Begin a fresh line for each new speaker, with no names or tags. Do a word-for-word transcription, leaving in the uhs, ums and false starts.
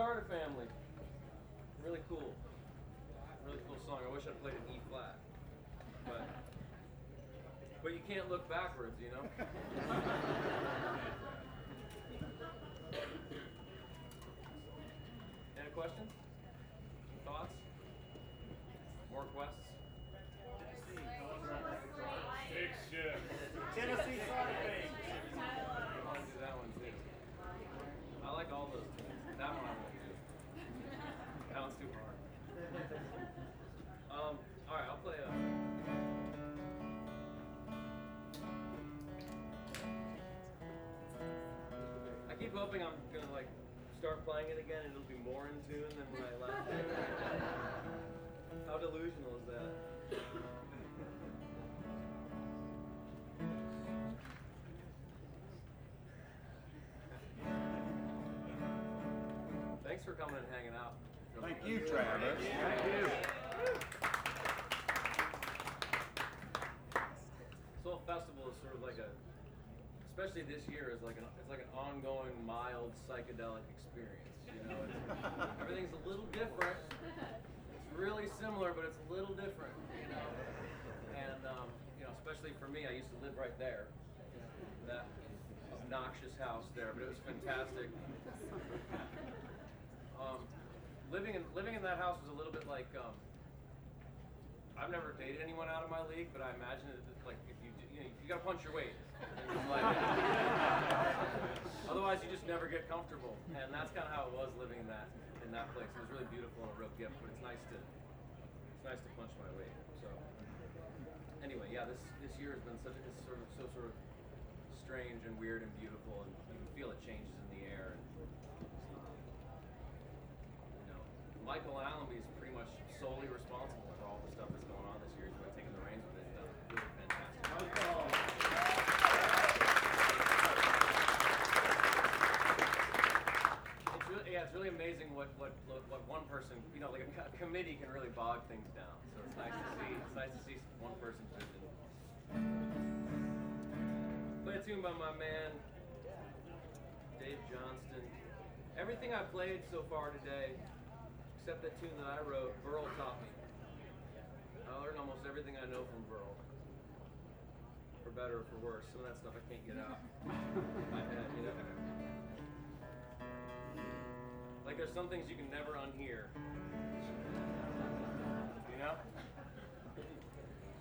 Carter Family. Really cool. Really cool song. I wish I played an E flat. But but you can't look backwards, you know? Any questions? Thoughts? More requests?
Big shit.
Tennessee Sonic Bank.
I want to do that one too. I like all those tunes. That one I won't do. That one's too hard. Um, alright, I'll play a... I keep hoping I'm gonna like start playing it again and it'll be more in tune than when I left it. How delusional is that? Thanks for coming and hanging out.
Thank you, Travis.
Thank you. This whole festival is sort of like a, especially this year, is like an it's like an ongoing mild psychedelic experience. You know, it's, everything's a little different. It's really similar, but it's a little different. You know, and um, you know, especially for me, I used to live right there, that obnoxious house there, but it was fantastic. Um, living in living in that house was a little bit like um, I've never dated anyone out of my league, but I imagine it like if you you know you gotta punch your weight. Like, otherwise, you just never get comfortable, and that's kind of how it was living in that in that place. It was really beautiful and a real gift, but it's nice to it's nice to punch my weight. So anyway, yeah, this this year has been such a, it's sort of so sort of strange and weird and beautiful, and you can feel it changes in the air. And, Michael Allenby is pretty much solely responsible for all the stuff that's going on this year. He's been taking the reins with it. He's done really fantastic. It's really, yeah, it's really amazing what, what what one person, you know, like a, co- committee can really bog things down. So it's nice to see. It's nice to see one person's vision. Play a tune by my man Dave Johnston. Everything I played so far today, except that tune that I wrote, Burl taught me. I learned almost everything I know from Burl. For better or for worse. Some of that stuff I can't get out of my head, you know? Like there's some things you can never unhear. You know?